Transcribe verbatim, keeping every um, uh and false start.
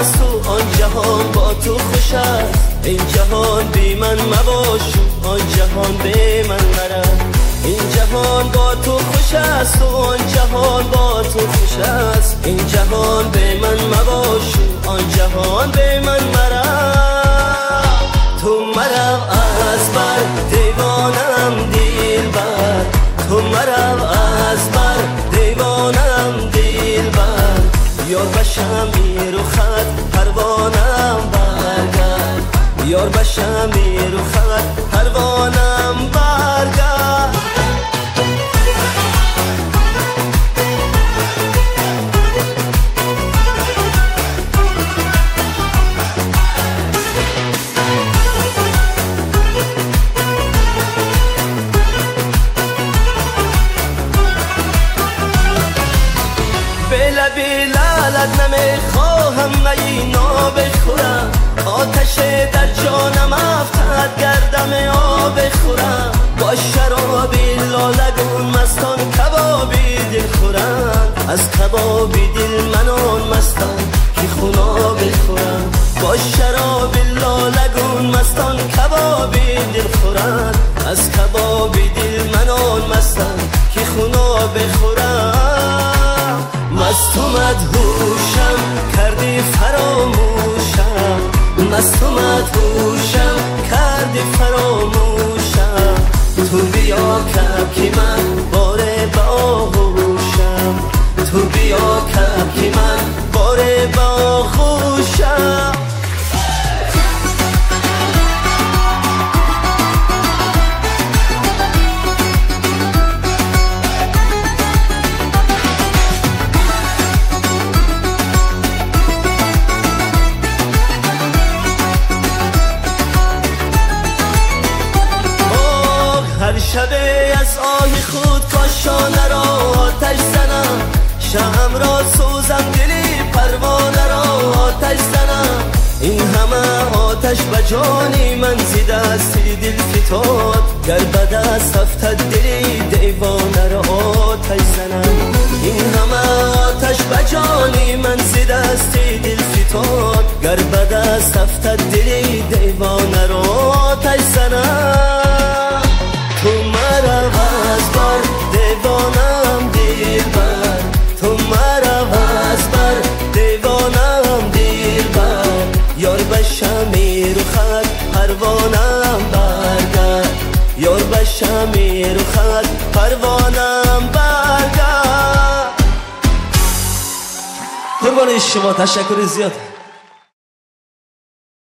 است و آن جهان با تو خوش است. این جهان بی من مباش و آن جهان بی من مرد. این جهان با تو خوش است و آن جهان با تو خوش است. این جهان بی من مباش و آن جهان بی من مرد. تو مرا از بر دیوانم دلبر، تو مرا از بر دیوانم دلبر. یار بشم می رو خط پروانم برگرد، یار بشم می رو خط پروانم برگرد. لبی لالت نمیخواهم مینا بخورم، آتش در جانم افتاد گردم آب بخورم. با شرابی لالگون مستان کبابی دل خورم، از کبابی دل منان مستان که خونا بخورم. با شرابی لالگون مستان کبابی دل خورم، از کبابی دل منان مستان که خونا بخورم. مست و مدهوشم کردی فراموشم، مست و مدهوشم کردی فراموشم. تو بیا کب که من باره باهوشم، تو بیا کب که من باره باهوشم. هر شبه از آه خود کاشانه را آتش زنم، شمع را سوزم دلی پروانه را آتش زنم. این همه آتش به جانی من زیده است دل فتاد، گر به دست افتد دلی دیوانه را آتش زنم. این همه آتش به جانی من زیده است دل فتاد، گر به دست افتد دلی دیوانه را آتش زنم. تو مرا از بر دیوانم دلبر، تو مرا از بر دیوانم دلبر. یار بشم می رو خط پروانم برگرد، یار بشم می رو خط پروانم برگرد. قربان شما، تشکر زیاد.